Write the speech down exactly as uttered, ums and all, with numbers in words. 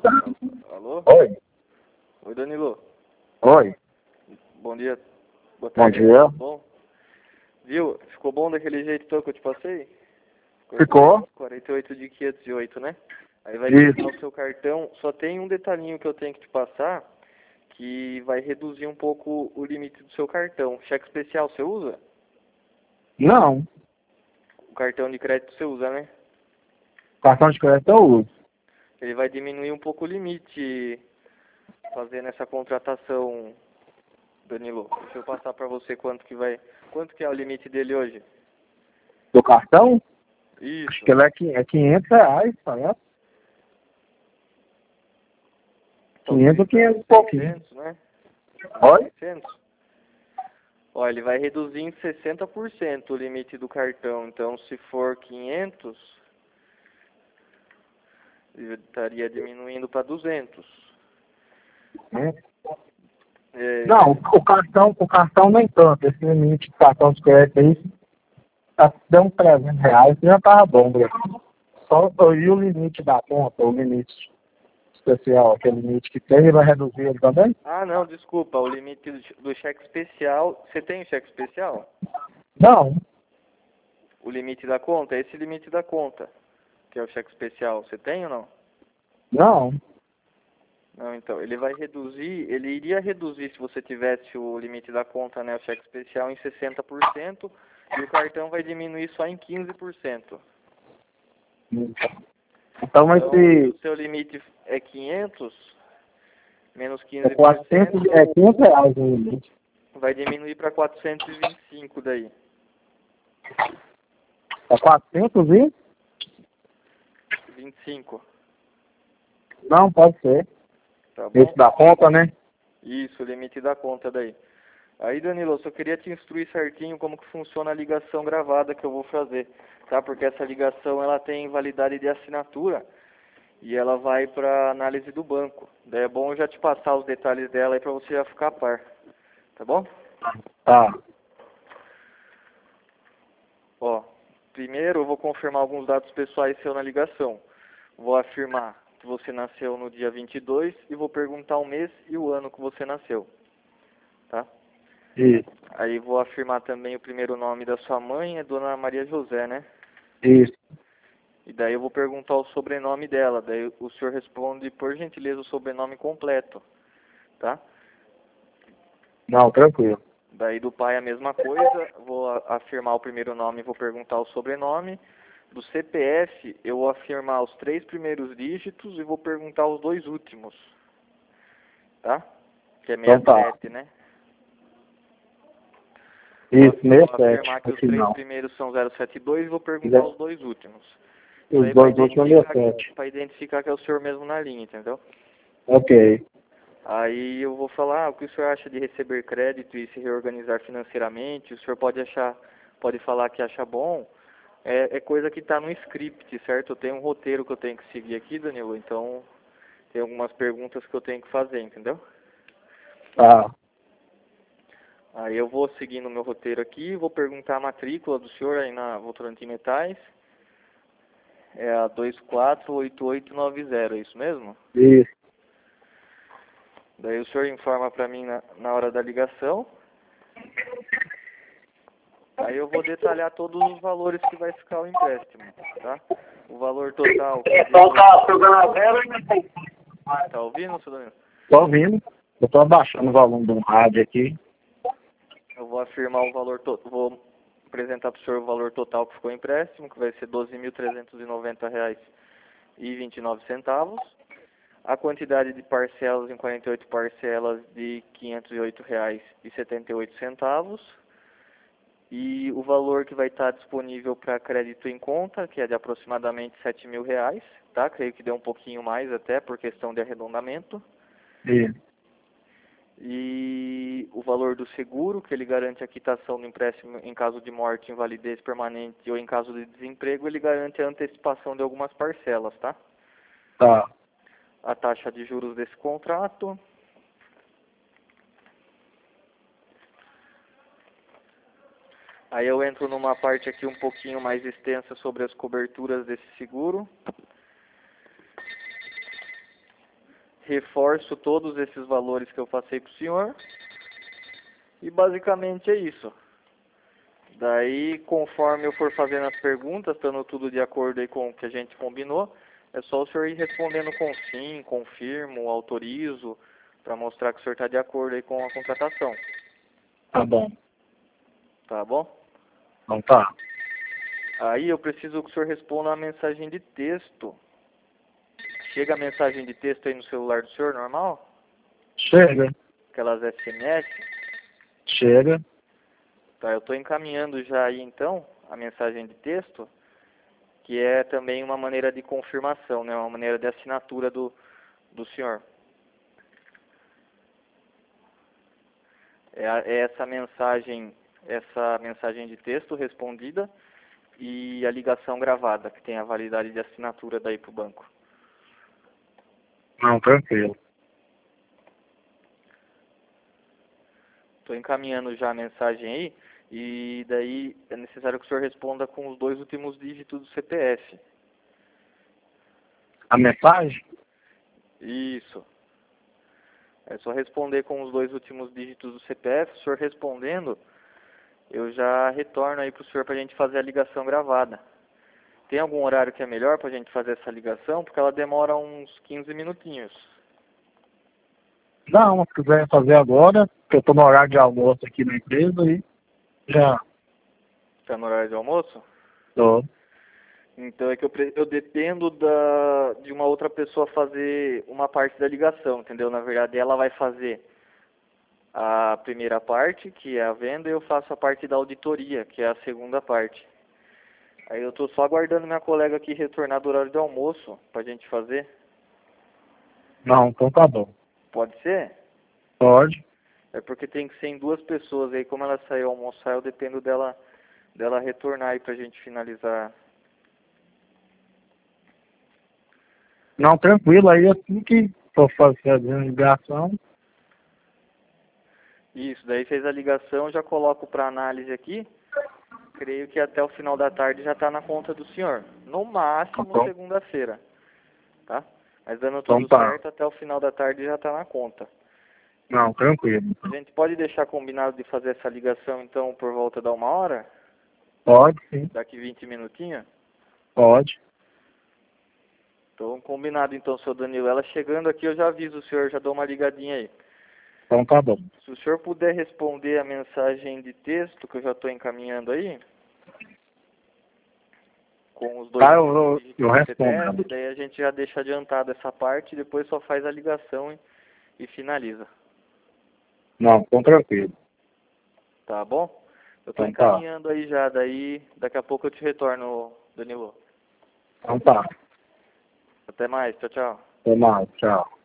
Alô? Oi. Oi, Danilo. Oi. Bom dia. Boa Bom tarde. dia. Tudo bom? Viu? Ficou bom daquele jeito todo que eu te passei? Ficou? quarenta e oito de quinhentos e oito, né? Aí vai Isso. tirar o seu cartão. Só tem um detalhinho que eu tenho que te passar, que vai reduzir um pouco o limite do seu cartão. Cheque especial você usa? Não. O cartão de crédito você usa, né? Cartão de crédito eu uso. Ele vai diminuir um pouco o limite fazendo essa contratação, Danilo. Deixa eu passar pra você quanto que vai... Quanto que é o limite dele hoje? Do cartão? Acho Isso. que ele é qui- é quinhentos reais, parece. quinhentos ou quinhentos e pouquinho. seiscentos, né? Oi? seiscentos? Ó, ele vai reduzir em sessenta por cento o limite do cartão. Então, se for quinhentos, ele estaria diminuindo para duzentos. Hum. É, Não, o cartão, o cartão nem tanto. Esse limite de cartão de crédito aí, tá dando trezentos reais, já tava bom, né? Só e o limite da conta, o limite especial, aquele limite que tem, ele vai reduzir ele também? Ah, não, desculpa. O limite do do cheque especial... Você tem o cheque especial? Não. O limite da conta? É esse limite da conta, que é o cheque especial. Você tem ou não? Não. Não, então, ele vai reduzir, ele iria reduzir se você tivesse o limite da conta, né, o cheque especial em sessenta por cento e o cartão vai diminuir só em quinze por cento. Então vai Então, se ser o seu limite é quinhentos, menos é quinze por quatrocentos, é cento quinhentos reais o limite. vai diminuir para quatrocentos e vinte e cinco daí. É quatrocentos e? vinte e cinco, Não, pode ser. tá Esse bom? da conta, né? Isso, o limite da conta daí. Aí, Danilo, eu só queria te instruir certinho como que funciona a ligação gravada que eu vou fazer, tá? Porque essa ligação, ela tem validade de assinatura e ela vai para análise do banco. Daí é bom eu já te passar os detalhes dela aí para você já ficar a par, tá bom? Tá. Ó, primeiro eu vou confirmar alguns dados pessoais seus na ligação. Vou afirmar que você nasceu no dia vinte e dois e vou perguntar o mês e o ano que você nasceu, tá? Isso. Aí vou afirmar também o primeiro nome da sua mãe, é Dona Maria José, né? Isso. E daí eu vou perguntar o sobrenome dela. Daí o senhor responde, por gentileza, o sobrenome completo, tá? Não, tranquilo. Daí do pai a mesma coisa. Vou a- afirmar o primeiro nome e vou perguntar o sobrenome. Do C P F eu vou afirmar os três primeiros dígitos e vou perguntar os dois últimos, tá? Que é Então tá. sessenta e sete, né? Isso, Vou sessenta e sete, afirmar que no os três final. primeiros são zero sete dois e vou perguntar os dois últimos. Isso Os aí para dois últimos identificar, é sete. para identificar que é o senhor mesmo na linha, entendeu? Ok. Aí eu vou falar ah, o que o senhor acha de receber crédito e se reorganizar financeiramente. O senhor pode achar, pode falar que acha bom. É, é coisa que está no script, certo? Eu tenho um roteiro que eu tenho que seguir aqui, Danilo. Então tem algumas perguntas que eu tenho que fazer, entendeu? Tá. Aí eu vou seguindo o meu roteiro aqui, vou perguntar a matrícula do senhor aí na Votorantim Metais. É a dois quatro oito oito nove zero, é isso mesmo? Isso. Daí o senhor informa para mim na, na hora da ligação. Aí eu vou detalhar todos os valores que vai ficar o empréstimo, tá? O valor total que é de... Então tá, programa zero e Tá ouvindo, seu Danilo? tô ouvindo. Eu tô abaixando o volume do rádio aqui. Eu vou afirmar o valor total, vou apresentar para o senhor o valor total que ficou o empréstimo, que vai ser doze mil trezentos e noventa reais e vinte e nove centavos. A quantidade de parcelas em quarenta e oito parcelas de quinhentos e oito reais e setenta e oito centavos. E o valor que vai estar disponível para crédito em conta, que é de aproximadamente sete mil reais, tá? Creio que deu um pouquinho mais até por questão de arredondamento. Isso. E o valor do seguro, que ele garante a quitação do empréstimo em caso de morte, invalidez permanente ou em caso de desemprego, ele garante a antecipação de algumas parcelas, tá? Tá. A taxa de juros desse contrato. Aí eu entro numa parte aqui um pouquinho mais extensa sobre as coberturas desse seguro. reforço todos esses valores que eu passei para o senhor. E basicamente é isso. Daí, conforme eu for fazendo as perguntas, estando tudo de acordo aí com o que a gente combinou, é só o senhor ir respondendo com sim, confirmo, autorizo, para mostrar que o senhor está de acordo aí com a contratação. Tá bom. Tá bom? Então tá. Aí eu preciso que o senhor responda a mensagem de texto. Chega a mensagem de texto aí no celular do senhor, normal? Chega. Aquelas S M S? Chega. Tá, eu estou encaminhando já aí então a mensagem de texto, que é também uma maneira de confirmação, né? Uma maneira de assinatura do, do senhor. É, a, é essa mensagem, essa mensagem de texto respondida e a ligação gravada, que tem a validade de assinatura daí para o banco. Não, tranquilo. Estou encaminhando já a mensagem aí, e daí é necessário que o senhor responda com os dois últimos dígitos do C P F. A mensagem? Isso. É só responder com os dois últimos dígitos do C P F. O senhor respondendo, eu já retorno aí para o senhor para a gente fazer a ligação gravada. Tem algum horário que é melhor para a gente fazer essa ligação? Porque ela demora uns quinze minutinhos. Não, se quiser fazer agora, porque eu tô no horário de almoço aqui na empresa e já Está no horário de almoço? tô. Então é que eu, pre- eu dependo da, de uma outra pessoa fazer uma parte da ligação, entendeu? Na verdade, ela vai fazer a primeira parte, que é a venda, e eu faço a parte da auditoria, que é a segunda parte. Aí eu estou só aguardando minha colega aqui retornar do horário de almoço para a gente fazer. Não, então tá bom. Pode ser? Pode. É porque tem que ser em duas pessoas. Aí como ela saiu almoçar, eu dependo dela, dela retornar aí para a gente finalizar. Não, tranquilo, aí assim que for fazer a ligação, Isso, daí fez a ligação, já coloco para análise aqui. Creio que até o final da tarde já está na conta do senhor. No máximo então, segunda-feira, tá? Mas dando então tudo tá. certo, até o final da tarde já está na conta. Não, tranquilo. A gente pode deixar combinado de fazer essa ligação, então, por volta da uma hora? Pode, sim. Daqui vinte minutinhos? Pode. Então, combinado, então, seu Danilo. Ela chegando aqui, eu já aviso o senhor, já dou uma ligadinha aí. Então tá bom. Se o senhor puder responder a mensagem de texto, que eu já estou encaminhando aí, com os dois Tá, eu, eu, dígitos eu do respondo. C P F, daí a gente já deixa adiantado essa parte e depois só faz a ligação e, e finaliza. Não, então tranquilo. Tá bom? Eu estou Então tá. encaminhando aí já, daí daqui a pouco eu te retorno, Danilo. Então tá. Até mais, tchau, tchau. Até mais, tchau.